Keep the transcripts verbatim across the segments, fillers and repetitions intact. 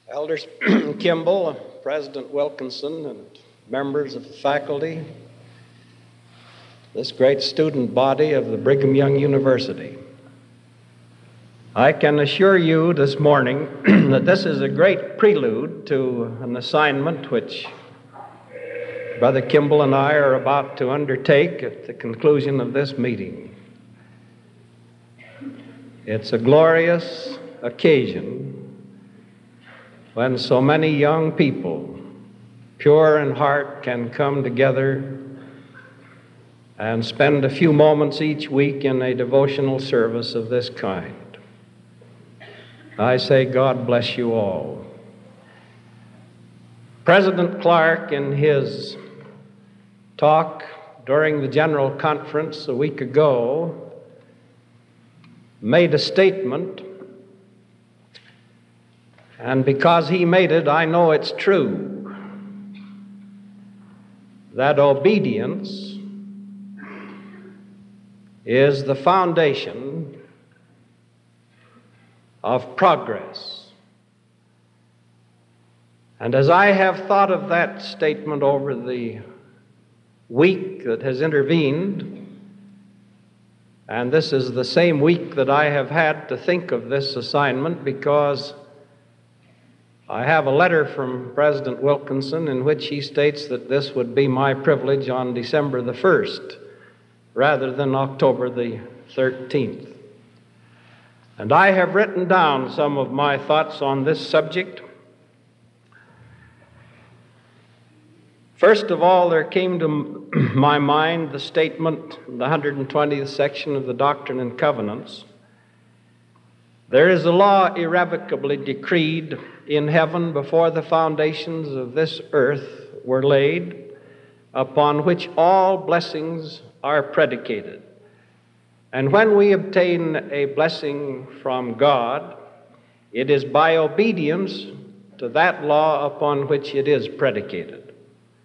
Elders Kimball, President Wilkinson, and members of the faculty, this great student body of the Brigham Young University. I can assure you this morning that this is a great prelude to an assignment which Brother Kimball and I are about to undertake at the conclusion of this meeting. It's a glorious occasion when so many young people, pure in heart, can come together and spend a few moments each week in a devotional service of this kind. I say, God bless you all. President Clark, in his talk during the General Conference a week ago, made a statement, and because he made it, I know it's true, that obedience is the foundation of progress. And as I have thought of that statement over the week that has intervened, and this is the same week that I have had to think of this assignment because I have a letter from President Wilkinson in which he states that this would be my privilege on December the first rather than October the thirteenth. And I have written down some of my thoughts on this subject. First of all, there came to my mind the statement in the one hundred twentieth section of the Doctrine and Covenants. There is a law irrevocably decreed in heaven before the foundations of this earth were laid, upon which all blessings are predicated. And when we obtain a blessing from God, it is by obedience to that law upon which it is predicated.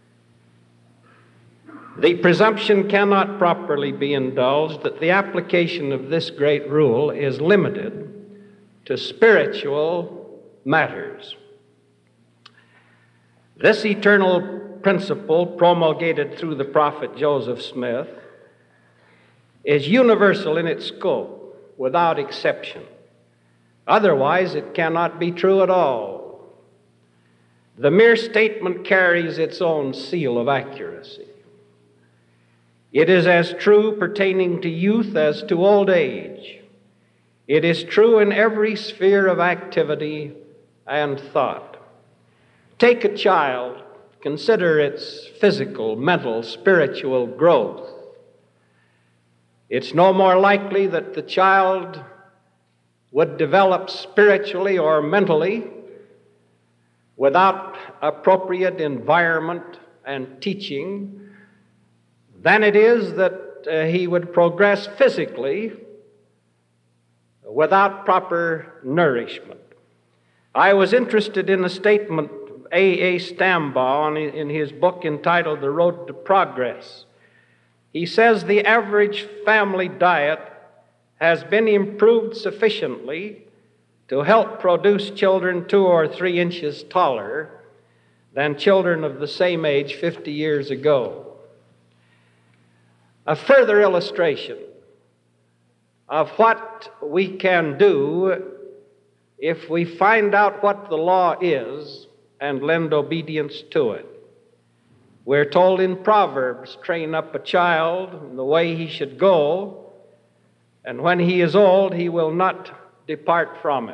The presumption cannot properly be indulged that the application of this great rule is limited to spiritual matters. This eternal principle, promulgated through the prophet Joseph Smith, is universal in its scope, without exception. Otherwise, it cannot be true at all. The mere statement carries its own seal of accuracy. It is as true pertaining to youth as to old age. It is true in every sphere of activity and thought. Take a child, consider its physical, mental, spiritual growth. It's no more likely that the child would develop spiritually or mentally without appropriate environment and teaching than it is that uh, he would progress physically without proper nourishment. I was interested in a statement of A A Stambaugh in his book entitled The Road to Progress. He says the average family diet has been improved sufficiently to help produce children two or three inches taller than children of the same age fifty years ago. A further illustration of what we can do if we find out what the law is and lend obedience to it. We're told in Proverbs, train up a child in the way he should go, and when he is old, he will not depart from it.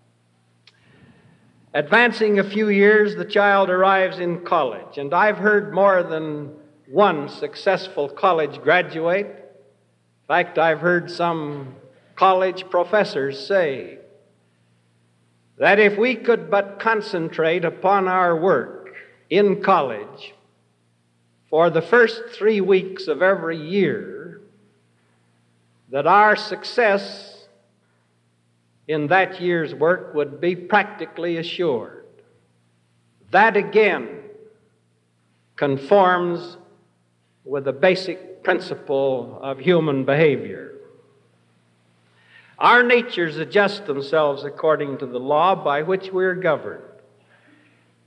Advancing a few years, the child arrives in college, and I've heard more than one successful college graduate. In fact, I've heard some college professors say that if we could but concentrate upon our work in college for the first three weeks of every year, that our success in that year's work would be practically assured. That again conforms with the basic principle of human behavior. Our natures adjust themselves according to the law by which we are governed.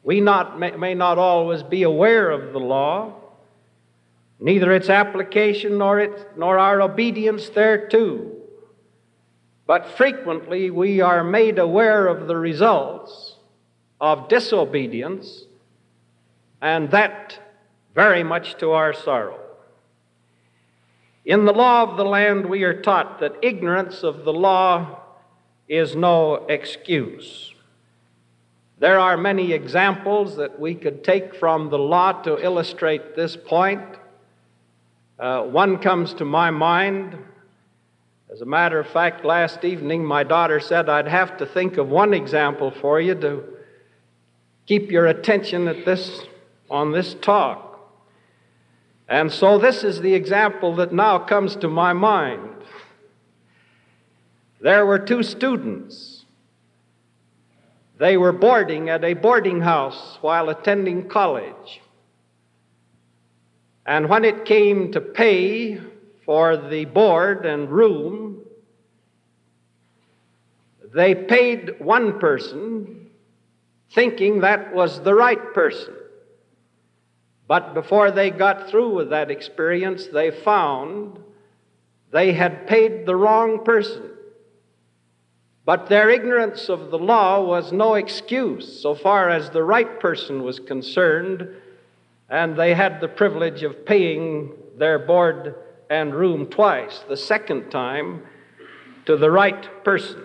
We not, may, may not always be aware of the law, neither its application nor, its, nor our obedience thereto. But frequently we are made aware of the results of disobedience, and that very much to our sorrow. In the law of the land, we are taught that ignorance of the law is no excuse. There are many examples that we could take from the law to illustrate this point. Uh, one comes to my mind. As a matter of fact, last evening my daughter said I'd have to think of one example for you to keep your attention at this on this talk. And so this is the example that now comes to my mind. There were two students. They were boarding at a boarding house while attending college. And when it came to pay for the board and room, they paid one person thinking that was the right person. But before they got through with that experience, they found they had paid the wrong person. But their ignorance of the law was no excuse so far as the right person was concerned, and they had the privilege of paying their board and room twice, the second time to the right person.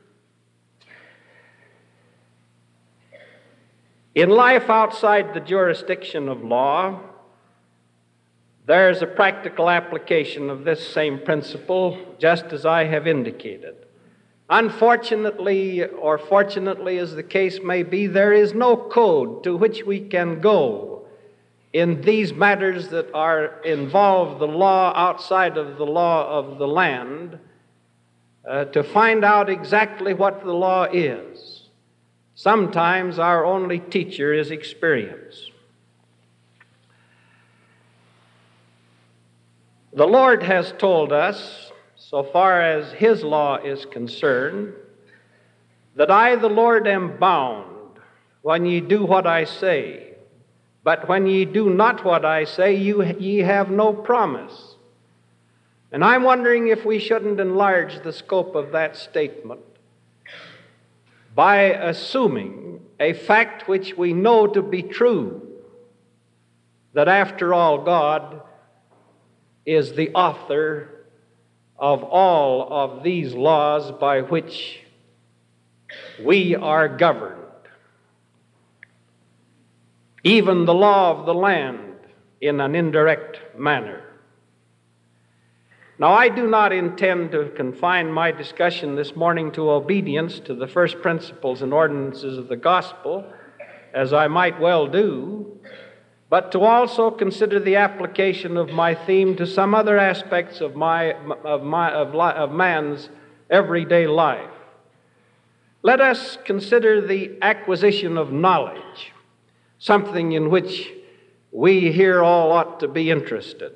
In life outside the jurisdiction of law, there's a practical application of this same principle, just as I have indicated. Unfortunately, or fortunately as the case may be, there is no code to which we can go in these matters that are involve the law outside of the law of the land uh, to find out exactly what the law is. Sometimes our only teacher is experience. The Lord has told us, so far as His law is concerned, that I, the Lord, am bound when ye do what I say. But when ye do not what I say, you, ye have no promise. And I'm wondering if we shouldn't enlarge the scope of that statement by assuming a fact which we know to be true, that after all, God is the author of all of these laws by which we are governed. Even the law of the land in an indirect manner. Now, I do not intend to confine my discussion this morning to obedience to the first principles and ordinances of the gospel, as I might well do, but to also consider the application of my theme to some other aspects of my of my of, li- of man's everyday life. Let us consider the acquisition of knowledge, something in which we here all ought to be interested.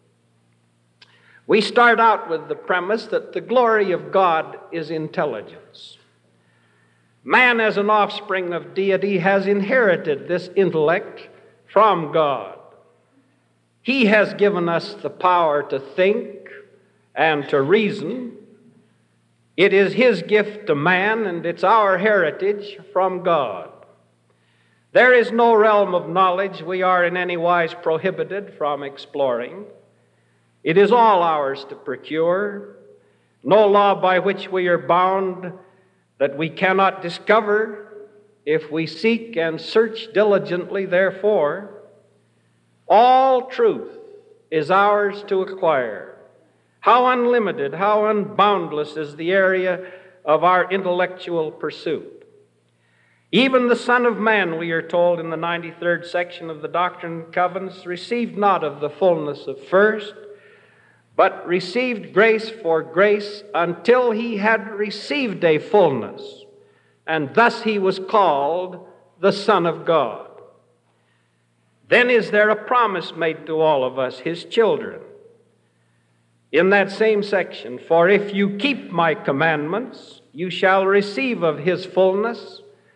We start out with the premise that the glory of God is intelligence. Man, as an offspring of deity, has inherited this intellect from God. He has given us the power to think and to reason. It is His gift to man, and it's our heritage from God. There is no realm of knowledge we are in any wise prohibited from exploring. It is all ours to procure. No law by which we are bound that we cannot discover if we seek and search diligently, therefore. All truth is ours to acquire. How unlimited, how unboundless is the area of our intellectual pursuit. Even the Son of Man, we are told in the ninety-third section of the Doctrine and Covenants, received not of the fullness of first, but received grace for grace until he had received a fullness, and thus he was called the Son of God. Then is there a promise made to all of us, His children. In that same section, for if you keep my commandments, you shall receive of His fullness,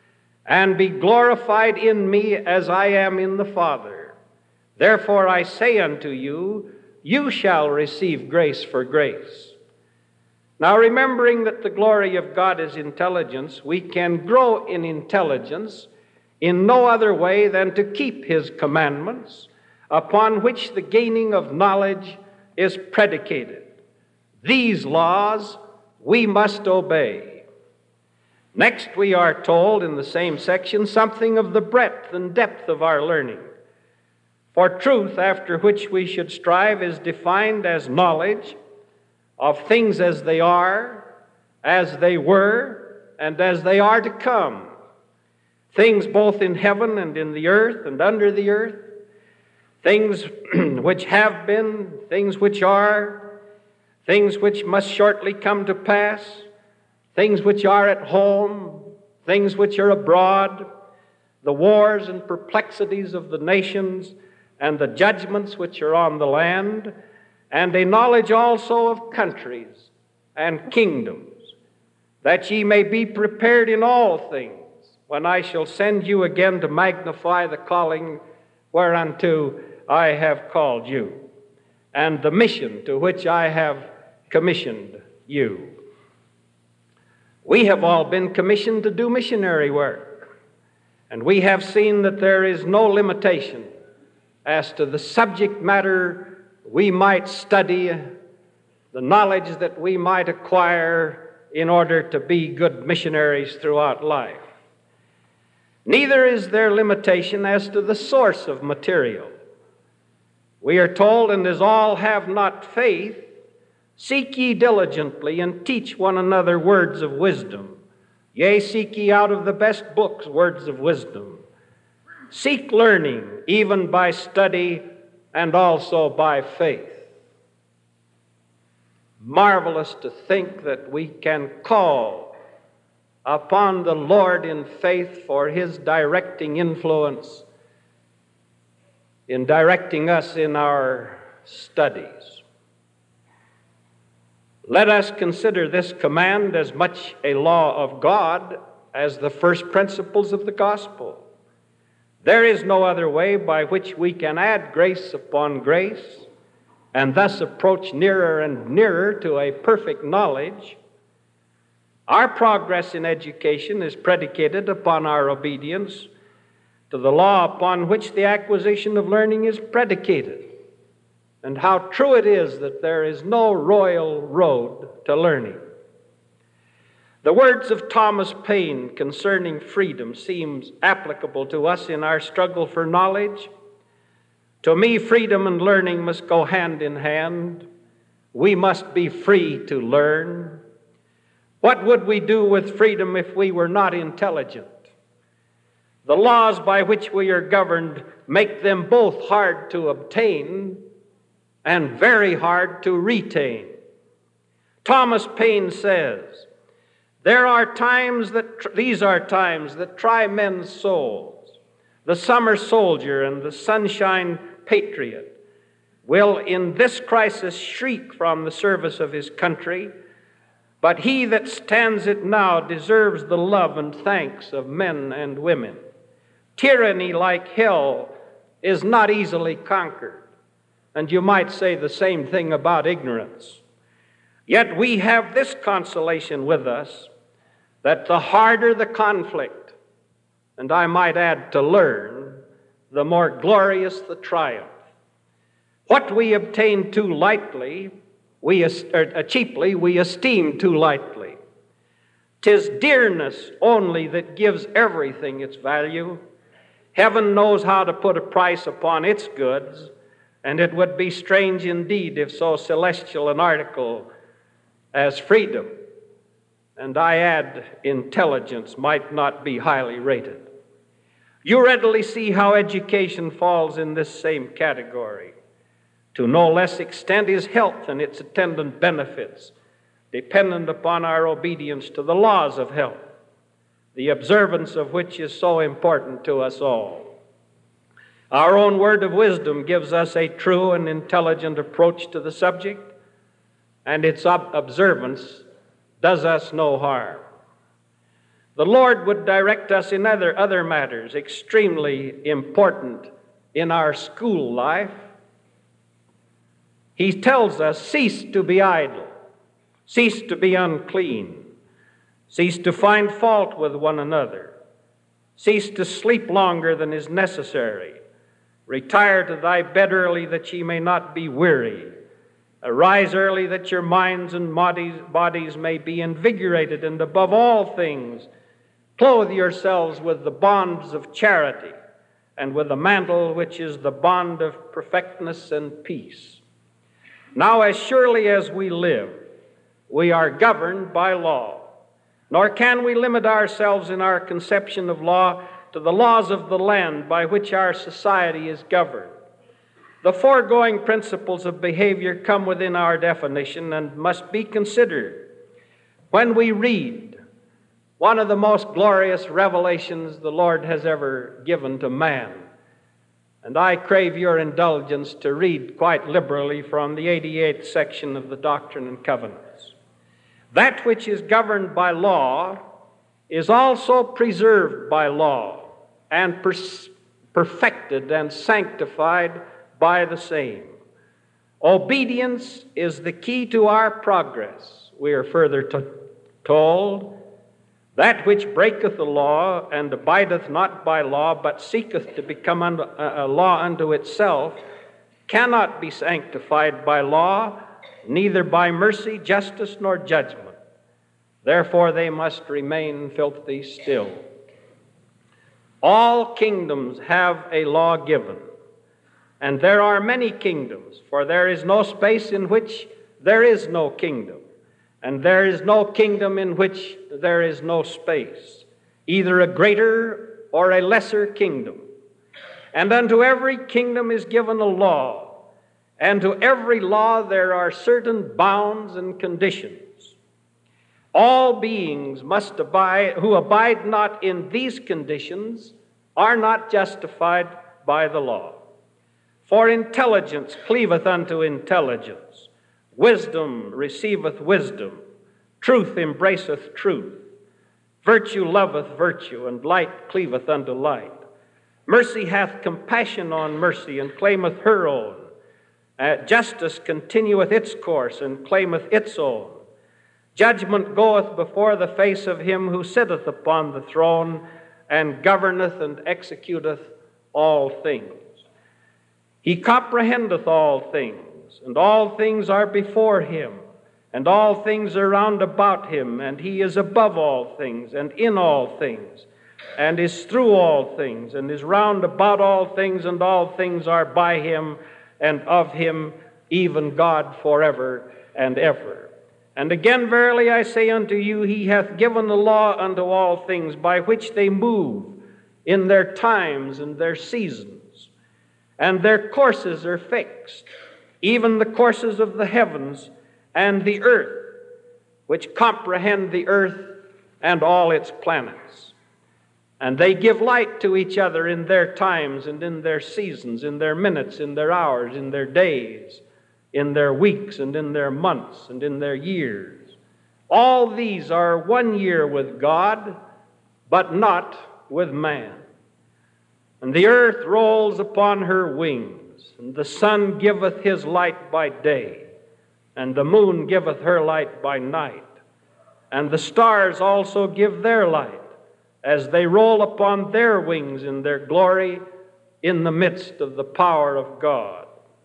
and be glorified in me as I am in the Father. Therefore I say unto you, you shall receive grace for grace. Now, remembering that the glory of God is intelligence, we can grow in intelligence in no other way than to keep His commandments, upon which the gaining of knowledge is predicated. These laws we must obey. Next, we are told in the same section something of the breadth and depth of our learning. For truth, after which we should strive, is defined as knowledge of things as they are, as they were, and as they are to come. Things both in heaven and in the earth and under the earth. Things which have been, things which are, things which must shortly come to pass, things which are at home, things which are abroad, the wars and perplexities of the nations, and the judgments which are on the land, and a knowledge also of countries and kingdoms, that ye may be prepared in all things, when I shall send you again to magnify the calling whereunto I have called you, and the mission to which I have commissioned you. We have all been commissioned to do missionary work, and we have seen that there is no limitation as to the subject matter we might study, the knowledge that we might acquire in order to be good missionaries throughout life. Neither is there limitation as to the source of material. We are told, and as all have not faith, seek ye diligently and teach one another words of wisdom. Yea, seek ye out of the best books words of wisdom. Seek learning, even by study and also by faith. Marvelous to think that we can call upon the Lord in faith for His directing influence in directing us in our studies. Let us consider this command as much a law of God as the first principles of the gospel. There is no other way by which we can add grace upon grace and thus approach nearer and nearer to a perfect knowledge. Our progress in education is predicated upon our obedience to the law upon which the acquisition of learning is predicated. And how true it is that there is no royal road to learning. The words of Thomas Paine concerning freedom seems applicable to us in our struggle for knowledge. To me, freedom and learning must go hand in hand. We must be free to learn. What would we do with freedom if we were not intelligent? The laws by which we are governed make them both hard to obtain and very hard to retain. Thomas Paine says, There are times that, these are times that try men's souls. The summer soldier and the sunshine patriot will in this crisis shriek from the service of his country, but he that stands it now deserves the love and thanks of men and women. Tyranny, like hell, is not easily conquered, and you might say the same thing about ignorance. Yet we have this consolation with us, that the harder the conflict, and I might add to learn, the more glorious the triumph. What we obtain too lightly, we or cheaply, we esteem too lightly. 'Tis dearness only that gives everything its value. Heaven knows how to put a price upon its goods, and it would be strange indeed if so celestial an article as freedom, and I add intelligence, might not be highly rated. You readily see how education falls in this same category. To no less extent is health and its attendant benefits dependent upon our obedience to the laws of health, the observance of which is so important to us all. Our own word of wisdom gives us a true and intelligent approach to the subject, and its ob- observance does us no harm. The Lord would direct us in other, other matters extremely important in our school life. He tells us, cease to be idle, cease to be unclean, cease to find fault with one another, cease to sleep longer than is necessary, retire to thy bed early that ye may not be weary, arise early that your minds and bodies, bodies may be invigorated, and above all things clothe yourselves with the bonds of charity and with the mantle which is the bond of perfectness and peace. Now, as surely as we live, we are governed by law, nor can we limit ourselves in our conception of law to the laws of the land by which our society is governed. The foregoing principles of behavior come within our definition and must be considered when we read one of the most glorious revelations the Lord has ever given to man. And I crave your indulgence to read quite liberally from the eighty-eighth section of the Doctrine and Covenants. That which is governed by law is also preserved by law and pers- perfected and sanctified by the same. Obedience is the key to our progress. We are further to- told, that which breaketh the law and abideth not by law, but seeketh to become unto, a law unto itself, cannot be sanctified by law, neither by mercy, justice, nor judgment. Therefore they must remain filthy still. All kingdoms have a law given, and there are many kingdoms, for there is no space in which there is no kingdom. And there is no kingdom in which there is no space, either a greater or a lesser kingdom. And unto every kingdom is given a law, and to every law there are certain bounds and conditions. All beings must abide, who abide not in these conditions are not justified by the law. For intelligence cleaveth unto intelligence, wisdom receiveth wisdom, truth embraceth truth, virtue loveth virtue, and light cleaveth unto light. Mercy hath compassion on mercy, and claimeth her own. Uh, justice continueth its course, and claimeth its own. Judgment goeth before the face of him who sitteth upon the throne, and governeth and executeth all things. He comprehendeth all things, and all things are before him, and all things are round about him, and he is above all things, and in all things, and is through all things, and is round about all things, and all things are by him, and of him, even God forever and ever. And again, verily I say unto you, he hath given the law unto all things, by which they move in their times and their seasons, and their courses are fixed, even the courses of the heavens and the earth, which comprehend the earth and all its planets. And they give light to each other in their times and in their seasons, in their minutes, in their hours, in their days, in their weeks, and in their months, and in their years. All these are one year with God, but not with man. And the earth rolls upon her wings, and the sun giveth his light by day, and the moon giveth her light by night. And the stars also give their light, as they roll upon their wings in their glory in the midst of the power of God.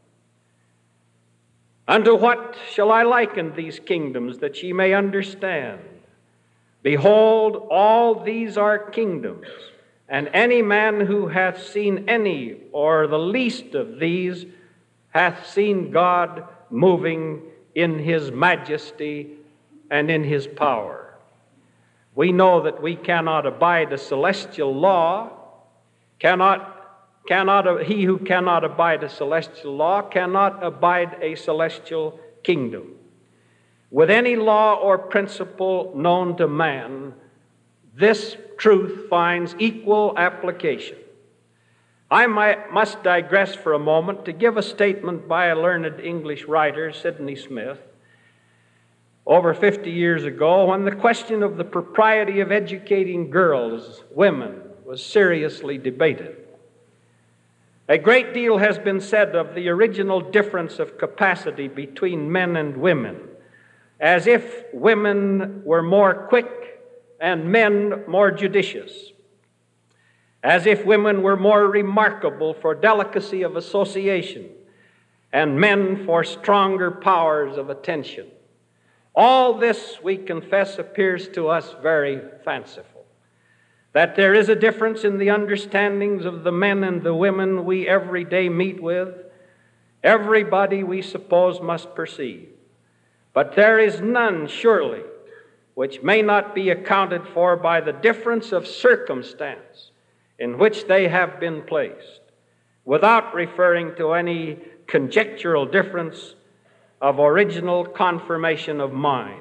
Unto what shall I liken these kingdoms, that ye may understand? Behold, all these are kingdoms, and any man who hath seen any or the least of these hath seen God moving in his majesty and in his power. We know that we cannot abide a celestial law, cannot Cannot, he who cannot abide a celestial law cannot abide a celestial kingdom. With any law or principle known to man, this truth finds equal application. I might, must digress for a moment to give a statement by a learned English writer, Sidney Smith, over fifty years ago, when the question of the propriety of educating girls, women, was seriously debated. A great deal has been said of the original difference of capacity between men and women, as if women were more quick and men more judicious, as if women were more remarkable for delicacy of association and men for stronger powers of attention. All this, we confess, appears to us very fanciful. That there is a difference in the understandings of the men and the women we every day meet with, everybody, we suppose, must perceive. But there is none, surely, which may not be accounted for by the difference of circumstance in which they have been placed, without referring to any conjectural difference of original conformation of mind.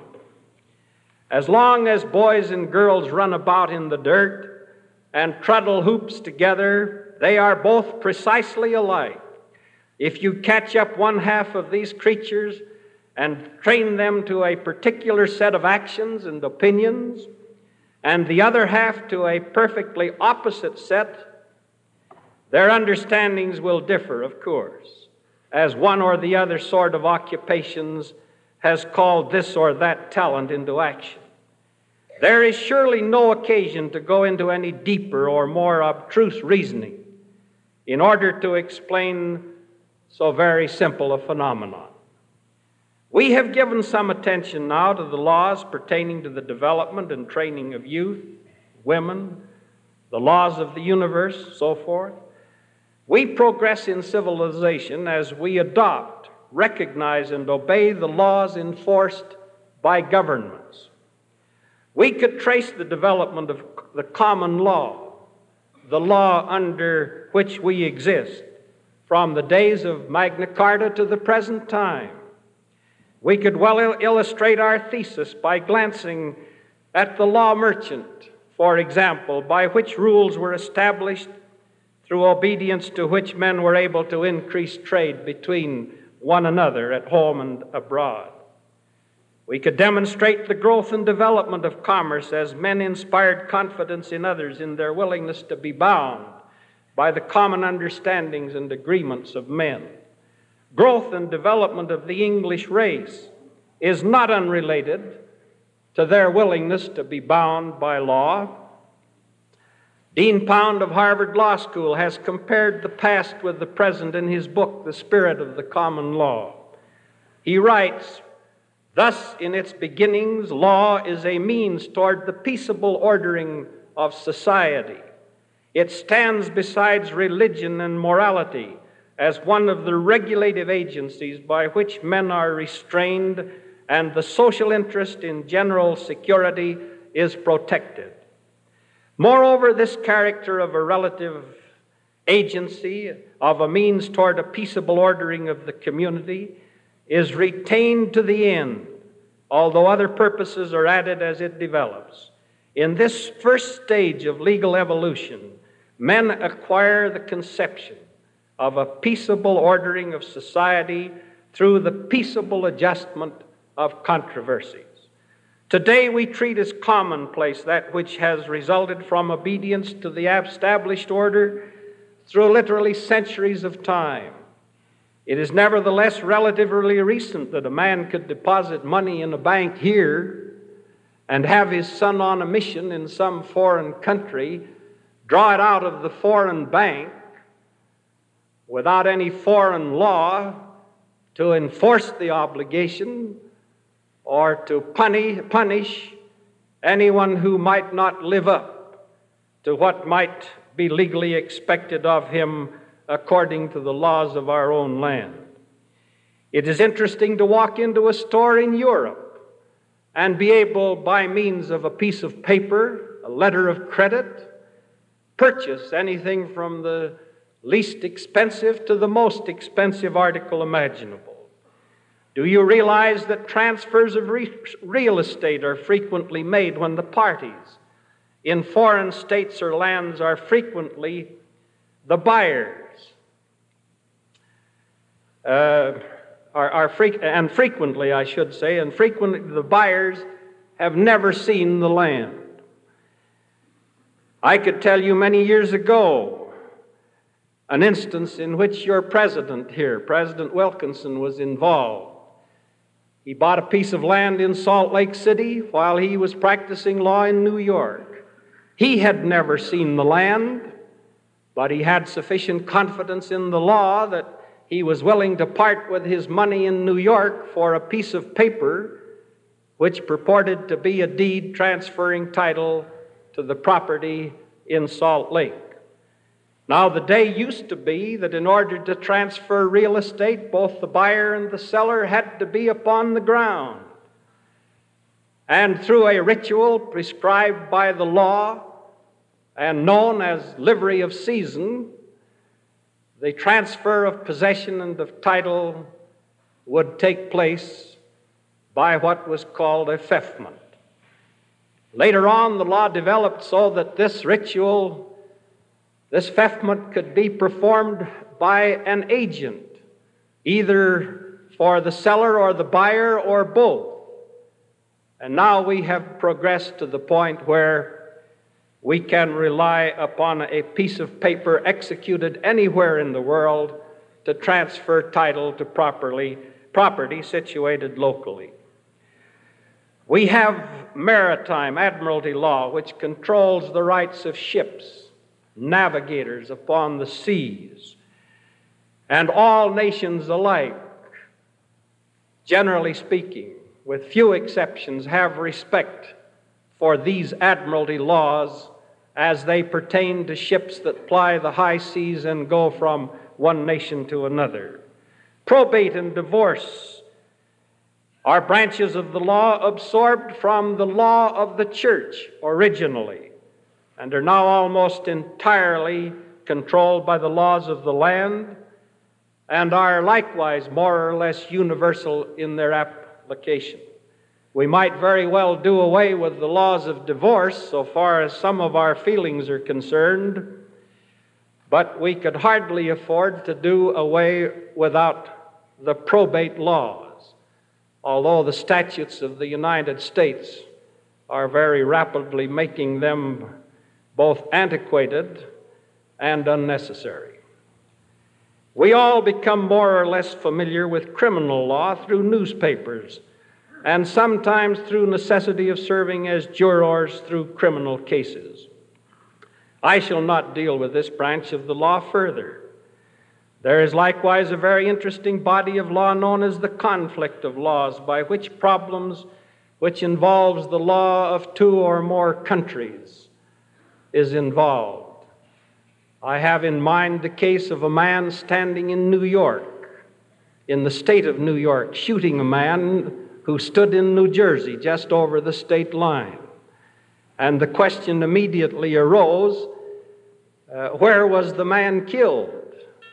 As long as boys and girls run about in the dirt and treadle hoops together, they are both precisely alike. If you catch up one half of these creatures and train them to a particular set of actions and opinions, and the other half to a perfectly opposite set, their understandings will differ, of course, as one or the other sort of occupations has called this or that talent into action. There is surely no occasion to go into any deeper or more abstruse reasoning in order to explain so very simple a phenomenon. We have given some attention now to the laws pertaining to the development and training of youth, women, the laws of the universe, so forth. We progress in civilization as we adopt, recognize, and obey the laws enforced by governments. We could trace the development of the common law, the law under which we exist, from the days of Magna Carta to the present time. We could well il- illustrate our thesis by glancing at the law merchant, for example, by which rules were established, through obedience to which men were able to increase trade between one another at home and abroad. We could demonstrate the growth and development of commerce as men inspired confidence in others in their willingness to be bound by the common understandings and agreements of men. Growth and development of the English race is not unrelated to their willingness to be bound by law. Dean Pound of Harvard Law School has compared the past with the present in his book, The Spirit of the Common Law. He writes, "Thus, in its beginnings, law is a means toward the peaceable ordering of society. It stands beside religion and morality as one of the regulative agencies by which men are restrained and the social interest in general security is protected. Moreover, this character of a relative agency, of a means toward a peaceable ordering of the community, is retained to the end, although other purposes are added as it develops. In this first stage of legal evolution, men acquire the conception of a peaceable ordering of society through the peaceable adjustment of controversies. Today we treat as commonplace that which has resulted from obedience to the established order through literally centuries of time. It is nevertheless relatively recent that a man could deposit money in a bank here and have his son on a mission in some foreign country draw it out of the foreign bank without any foreign law to enforce the obligation or to punish, punish anyone who might not live up to what might be legally expected of him according to the laws of our own land. It is interesting to walk into a store in Europe and be able, by means of a piece of paper, a letter of credit, purchase anything from the least expensive to the most expensive article imaginable. Do you realize that transfers of re- real estate are frequently made when the parties in foreign states or lands are frequently the buyers? Uh, are, are fre- and frequently, I should say, and frequently the buyers have never seen the land. I could tell you many years ago an instance in which your president here, President Wilkinson, was involved. He bought a piece of land in Salt Lake City while he was practicing law in New York. He had never seen the land, but he had sufficient confidence in the law that he was willing to part with his money in New York for a piece of paper which purported to be a deed transferring title to the property in Salt Lake. Now, the day used to be that in order to transfer real estate, both the buyer and the seller had to be upon the ground. And through a ritual prescribed by the law and known as livery of season, the transfer of possession and of title would take place by what was called a feffment. Later on, the law developed so that this ritual, this feffment, could be performed by an agent, either for the seller or the buyer or both. And now we have progressed to the point where we can rely upon a piece of paper executed anywhere in the world to transfer title to properly, property situated locally. We have maritime admiralty law, which controls the rights of ships, navigators upon the seas, and all nations alike, generally speaking, with few exceptions, have respect for these admiralty laws as they pertain to ships that ply the high seas and go from one nation to another. Probate and divorce are branches of the law absorbed from the law of the church originally, and are now almost entirely controlled by the laws of the land, and are likewise more or less universal in their application. We might very well do away with the laws of divorce so far as some of our feelings are concerned, but we could hardly afford to do away without the probate laws, although the statutes of the United States are very rapidly making them both antiquated and unnecessary. We all become more or less familiar with criminal law through newspapers, and sometimes through necessity of serving as jurors through criminal cases. I shall not deal with this branch of the law further. There is likewise a very interesting body of law known as the conflict of laws, by which problems which involves the law of two or more countries is involved. I have in mind the case of a man standing in New York, in the state of New York, shooting a man who stood in New Jersey just over the state line. And the question immediately arose, uh, where was the man killed?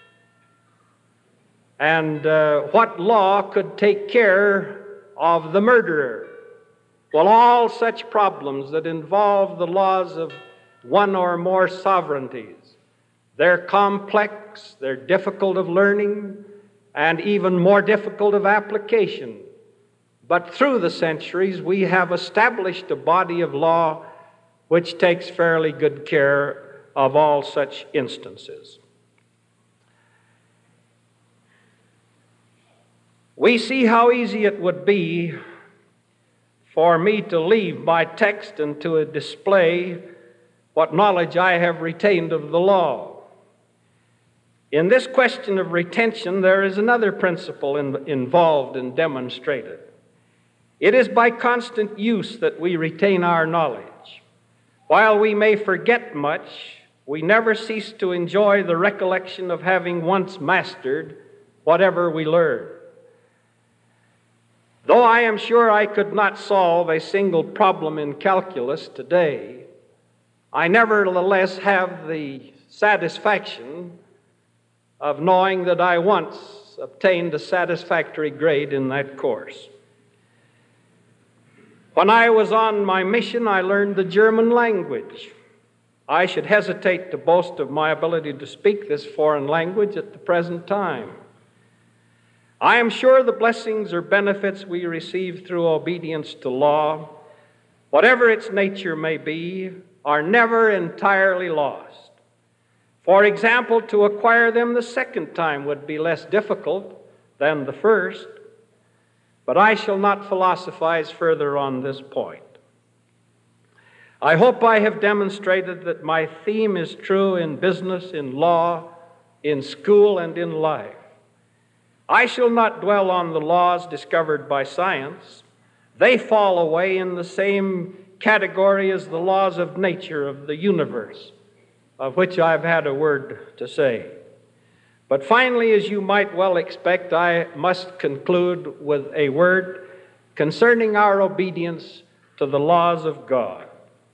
And uh, what law could take care of the murderer? Well, all such problems that involve the laws of one or more sovereignties, they're complex, they're difficult of learning, and even more difficult of application. But through the centuries, we have established a body of law which takes fairly good care of all such instances. We see how easy it would be for me to leave by text and to display what knowledge I have retained of the law. In this question of retention, there is another principle in, involved and demonstrated. It is by constant use that we retain our knowledge. While we may forget much, we never cease to enjoy the recollection of having once mastered whatever we learn. Though I am sure I could not solve a single problem in calculus today, I nevertheless have the satisfaction of knowing that I once obtained a satisfactory grade in that course. When I was on my mission, I learned the German language. I should hesitate to boast of my ability to speak this foreign language at the present time. I am sure the blessings or benefits we receive through obedience to law, whatever its nature may be, are never entirely lost. For example, to acquire them the second time would be less difficult than the first, but I shall not philosophize further on this point. I hope I have demonstrated that my theme is true in business, in law, in school, and in life. I shall not dwell on the laws discovered by science. They fall away in the same category as the laws of nature, of the universe, of which I've had a word to say. But finally, as you might well expect, I must conclude with a word concerning our obedience to the laws of God.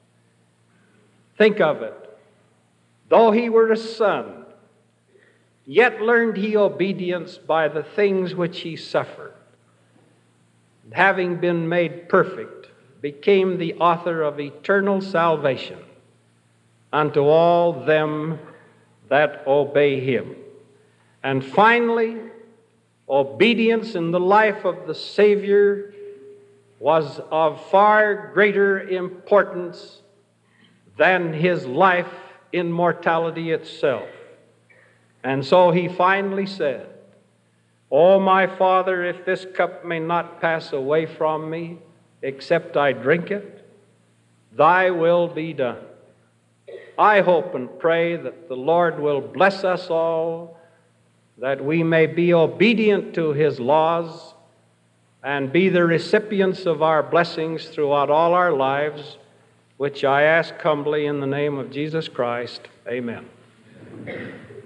Think of it. Though he were a son, yet learned he obedience by the things which he suffered. Having been made perfect, became the author of eternal salvation unto all them that obey him. And finally, obedience in the life of the Savior was of far greater importance than his life in mortality itself. And so he finally said, "O my Father, if this cup may not pass away from me, except I drink it, thy will be done." I hope and pray that the Lord will bless us all, that we may be obedient to his laws and be the recipients of our blessings throughout all our lives, which I ask humbly in the name of Jesus Christ. Amen.